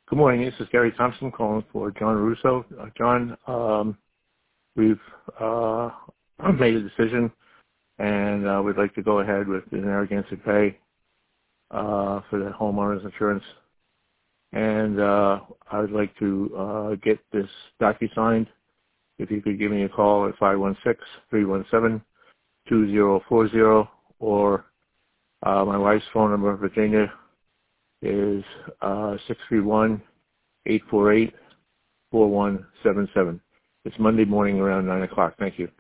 Good morning. This is Gary Thompson calling for John Russo. John, we've made a decision, and we'd like to go ahead with the Narragansett Bay for the homeowners insurance. And I would like to get this DocuSigned. If you could give me a call at 516-317-2040, or my wife's phone number, Virginia, is 631-848-4177. It's Monday morning around 9 o'clock. Thank you.